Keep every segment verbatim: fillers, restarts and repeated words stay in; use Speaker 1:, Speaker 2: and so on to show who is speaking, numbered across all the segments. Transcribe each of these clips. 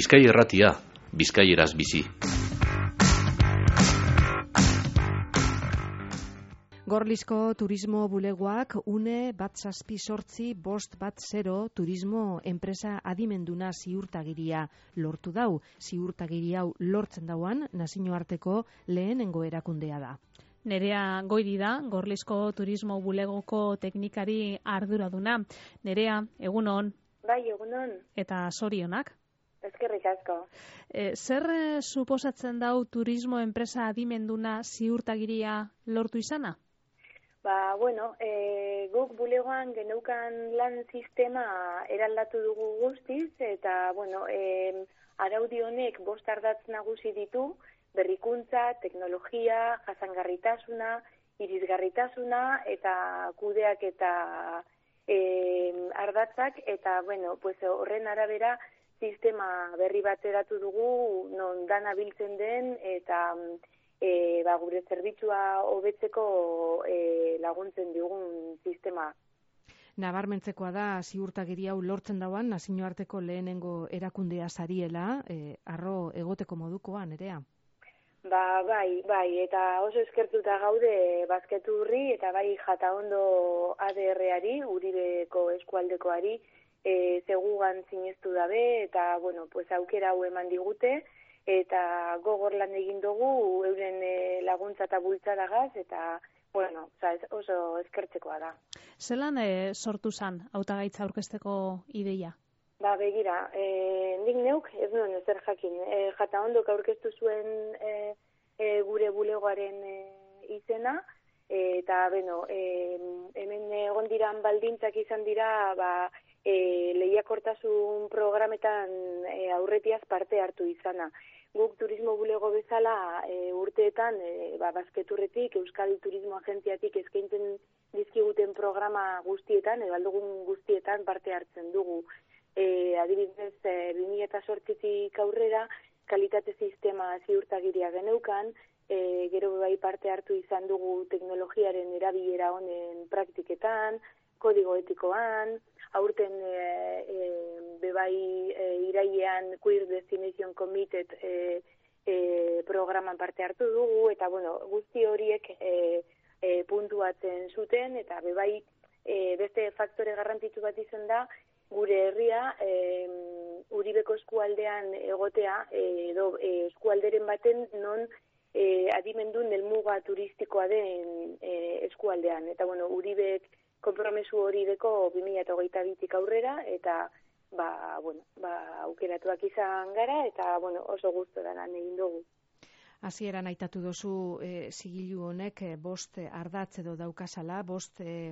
Speaker 1: Bizkai Irratia, bizkaieraz bizi.
Speaker 2: Gorlizko turismo bulegoak une bat zazpi sortzi bost bat zero turismo enpresa adimenduna ziurtagiria lortu dau. Ziurtagiri hau lortzen dauan nazioarteko lehenengo erakundea da.
Speaker 3: Nerea Goiri da, Gorlizko turismo bulegoko teknikari arduraduna. Nerea, egunon.
Speaker 4: Bai, egunon.
Speaker 3: Eta zorionak.
Speaker 4: Eskerrik asko.
Speaker 3: E, zer e, suposatzen dau turismo enpresa adimenduna ziurtagiria lortu izana?
Speaker 4: Ba, bueno, e, guk bulegoan geneukan lan sistema eraldatu dugu guztiz, eta, bueno, e, araudi honek bost ardatz nagusi ditu, berrikuntza, teknologia, jasangarritasuna, irisgarritasuna, eta kudeak eta e, ardatzak, eta, bueno, pues, horren arabera sistema berri bat eratu dugu, non dana biltzen den, eta e, ba, gure zerbitzua hobetzeko e, laguntzen digun sistema.
Speaker 2: Nabarmentzekoa da ziurtagiri hau lortzen dauan nazioarteko lehenengo erakundea zariela, e, arro egoteko modukoa, Nerea?
Speaker 4: Ba, bai, bai, eta oso eskertuta gaude Bazketurri eta bai Jataondo A D R-ari, Uribeko eskualdekoari, e, zegugan sinestu dabe, eta, bueno, pues, aukera hau eman digute, eta gogor lan egin dugu euren e, laguntza eta bultzadagaz, eta, bueno, oso eskertzekoa da.
Speaker 3: Zelan e, sortu zan hautagaitza aurkezteko ideia?
Speaker 4: Ba, begira, e, nik neuk ez nuen ezer jakin. E, Jataondok aurkeztu zuen e, e, gure bulegoaren e, izena, e, eta, beno, e, hemen egon diran baldintzak izan dira, ba, e, lehiakortasun programetan e, aurretiaz parte hartu izana. Guk turismo bulego bezala e, urteetan, e, ba, Bazketurretik, Euskadi Turismo Agentziatik eskaintzen dizkiguten programa guztietan, edo aldugun guztietan parte hartzen dugu. E, adibidez, e, bi mila zortzitik aurrera, kalitate sistema ziurtagiria geneukan, e, gero bai parte hartu izan dugu teknologiaren erabilera honen praktiketan, kodigo etikoan, aurten e, e, bebai e, irailean Queer Destination Committed e, e, programan parte hartu dugu, eta bueno, guzti horiek e, e, puntuatzen zuten, eta bebai e, beste faktore garrantzitsu bat izan da, gure herria e, Uribeko eskualdean egotea, e, edo e, eskualderen baten non e, adimendun helmuga turistikoa den e, eskualdean. Eta bueno, Uribek konpromesu hori deko bi mila hogeita bitik aurrera, eta ba, bueno, ba, aukeratuak izan gara, eta bueno, oso gustora lan egin dugu.
Speaker 2: Hasieran aitatu dozu e, zigilu honek e, bost ardatz edo daukasala, bost e,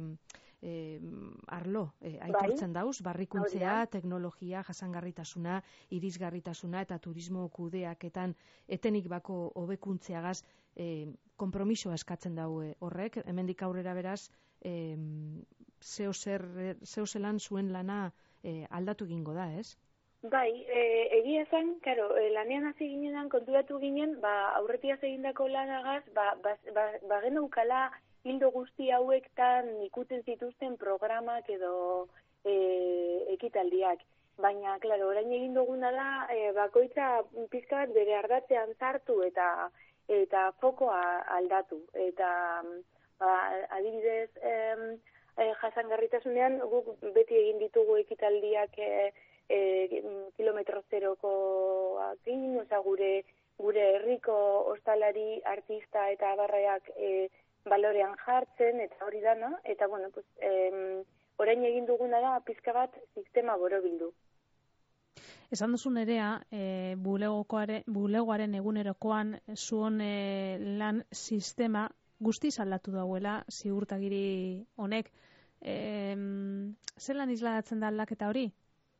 Speaker 2: e, arlo e, aitortzen bai? Dauz, barrikuntzea, teknologia, jasangarritasuna, irisgarritasuna eta turismo kudeaketan etenik bako hobekuntzeagaz e, konpromisoa eskatzen dau e, horrek, hemendik aurrera beraz, e, zeo zer, zeo zelan zuen lana e, aldatu egingo da, ez?
Speaker 4: Bai, e, egia zen, karo, e, lanean hasi ginenan konturatu ginen, ba, aurretiaz egindako lanagaz, ba, ba, ba, ba geneukala hildo guzti hauektan ikutzen zituzten programak edo e, ekitaldiak. Baina, klaro, orain egin duguna da, e, bakoitza pizka bat bere ardatzean sartu eta eta fokoa aldatu. Eta, ba, adibidez, e, e, jasangarritasunean guk beti egin ditugu ekitaldiak e, E, kilometro zeroko akin, oza, gure, gure herriko ostalari, artista eta abarreak e, balorean jartzen, eta hori dana, eta, bueno, pues, e, orain egin duguna da, pizka bat, sistema borobildu.
Speaker 3: Esan duzu Nerea, e, bulegoaren egunerokoan zuon e, lan sistema guztiz aldatu dauela ziurtagiri honek. E, zelan isladatzen da aldaketa hori?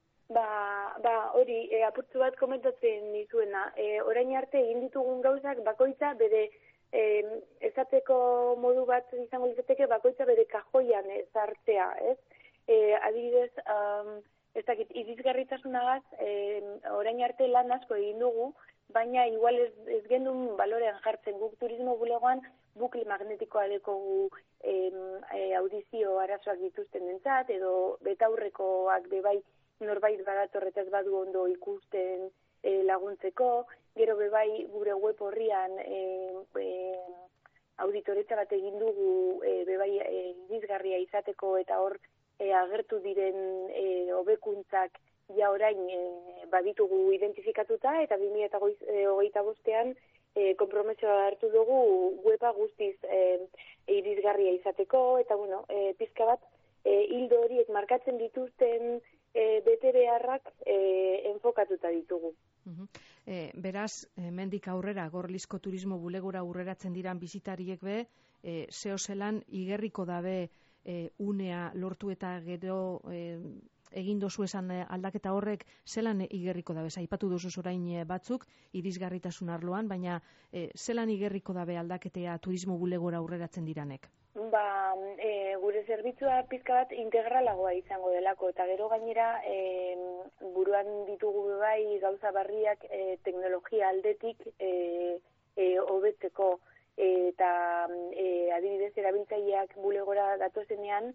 Speaker 4: Ba, ba, hori, e, apurtzu bat komentatzen dizuena. E, orain arte egin ditugun gauzak bakoitza bere e, ezateko modu bat izango izateke bakoitza bere kajoian ezartzea, ez? E, adibidez, um, ez dakit, irisgarritasunagaz, e, orain arte lan asko egin dugu, baina igual ez, ez gendun balorean jartzen guk turismo bulegoan bukle magnetikoa dekogu e, e, audizio arazoak dituzten dentzat, edo betaurrekoak bebai norbait badatorretaz badu ondo ikusten e, laguntzeko, gero bebai gure web horrian e, e, auditoretza bat egin dugu e, bebai e, irisgarria izateko eta hor e, agertu diren e, hobekuntzak ja orain e, baditugu identifikatuta eta bi mila hogeita bostean e, konpromisoa hartu dugu weba guztiz e, irisgarria izateko eta bueno, e, pizka bat e, hildo horiek markatzen dituzten e, bete beharrak e, enfokatuta ditugu.
Speaker 2: Uh-huh. E, beraz, hemendik aurrera, Gorlizko turismo bulegora aurreratzen diran bizitariek be, e, zeo zelan igerriko dabe e, unea lortu eta gero e, egin dozu esan aldaketa horrek zelan igerriko dabe, aipatu duzu orain batzuk, irisgarritasun arloan, baina e, zelan igerriko dabe aldaketea turismo bulegora aurreratzen diranek?
Speaker 4: Ba, e, gure zerbitzua pizka bat integralagoa izango delako, eta gero gainera e, buruan ditugu bai gauza barriak e, teknologia aldetik e, e, hobetzeko, eta e, adibidez erabiltzaileak bulegora datozenean,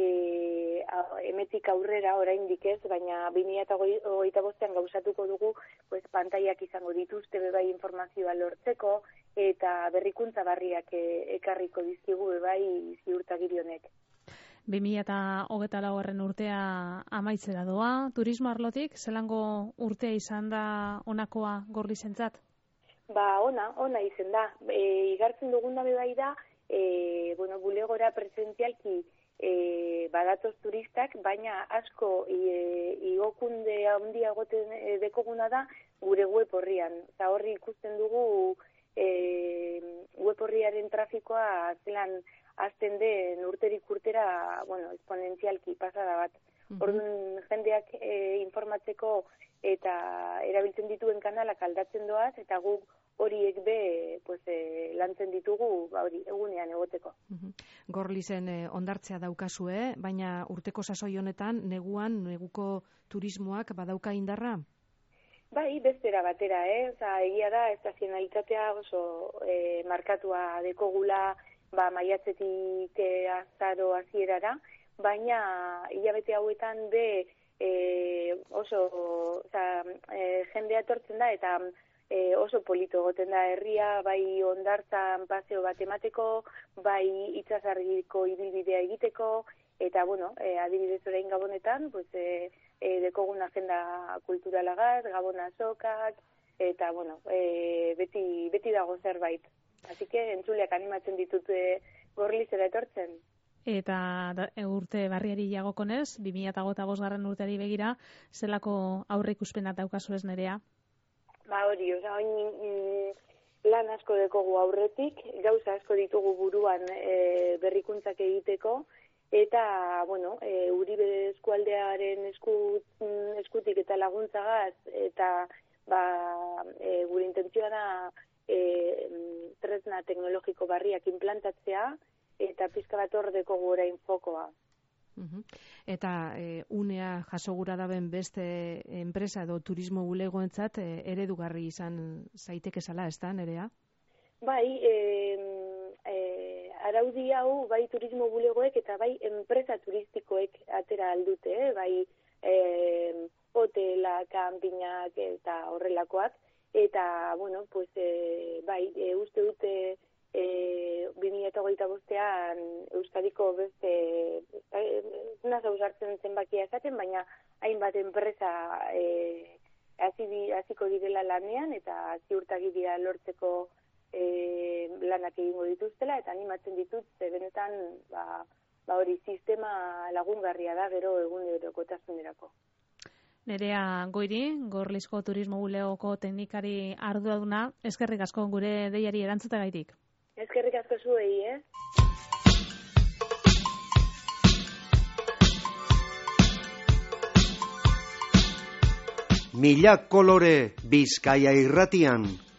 Speaker 4: E, emetik aurrera oraindik ez, baina bi mila hogeita bostean gauzatuko dugu pues, pantaiak izango dituzte bebai informazioa lortzeko eta berrikuntza barriak e, ekarriko dizkigu bebai ziurtagiri honek.
Speaker 3: bi mila hogeita laugarren urtea amaitzera doa, turismo arlotik, zelango urtea izan da honakoa Gorlizentzat?
Speaker 4: Ba, ona, ona izan da. E, igartzen duguna bebai da, e, bueno, bulegora presentzialki E, badatoz turistak, baina asko e, igokunde handia goten e, dekoguna da gure web horrian. Eta horri ikusten dugu e, web horriaren trafikoa zelan azten den urterik urtera, bueno, esponentzialki pasada bat. Uh-huh. Orduan jendeak e, informatzeko eta erabiltzen dituen kanalak aldatzen doaz, eta guk horiek be pues, e, lantzen ditugu ba, hori, egunean egoteko.
Speaker 2: Uh-huh. Gorlizen eh, ondartzea daukazue, baina urteko sasoi honetan neguan, neguko turismoak badauka indarra?
Speaker 4: Bai, bestera batera, eh? Oza, egia da, estazionalitatea oso eh, markatua dekogula ba, maiatzetik eh, azaro hasierara, baina hilabete hauetan be eh, oso oza, eh, jendea etortzen da eta E, oso polito goten da herria, bai ondartzan paseo bat emateko, bai itsasargiko ibilbidea egiteko, eta bueno, e, adibidez orain Gabonetan, pues, e, e, dekogun agenda kulturalagaz, Gabon azokak, eta bueno, e, beti, beti dago zerbait. Así que entzuleak animatzen ditute Gorlizera etortzen.
Speaker 3: Eta da, urte barriari jagokonez, bi mila hogeita bosgarren urteari begira, zelako aurre ikuspenak daukazu ez Nerea?
Speaker 4: Ba hori, oza, oin mm, lan asko dekogu aurretik, gauza asko ditugu buruan e, berrikuntzak egiteko, eta, bueno, e, Uribe eskualdearen eskut, eskutik eta laguntzagaz, eta ba, e, gure intentzioa da e, tresna teknologiko barriak implantatzea, eta pizka bat hor dekogu orain fokoa.
Speaker 2: Uh-huh. Eta e, unea jasogura daben beste enpresa edo turismo bulegoentzat e, eredugarri izan zaiteke zala, ez da, Nerea?
Speaker 4: Bai, e, e, araudi hau bai turismo bulegoek eta bai enpresa turistikoek atera aldute, eh? Bai e, hotela, kanpinak eta horrelakoak, eta, bueno, pues, e, bai, e, uste dute E, bi mila hogeita bostean Euskadiko beste nasa usartzen zenbakia esaten, baina hainbat enpresa e, hasiko direla lanean eta ziurtagiria lortzeko e, lanak egingo dituztela, eta animatzen ditut ze benetan ba, ba hori sistema lagungarria da gero egunerokotasunerako.
Speaker 3: Nerea Goiri, Gorlizko turismo bulegoko teknikari arduraduna, eskerrik asko gure deiari erantzutagaitik.
Speaker 4: Eskerrik asko zuei, eh?
Speaker 5: Mila kolore Bizkaia irratian.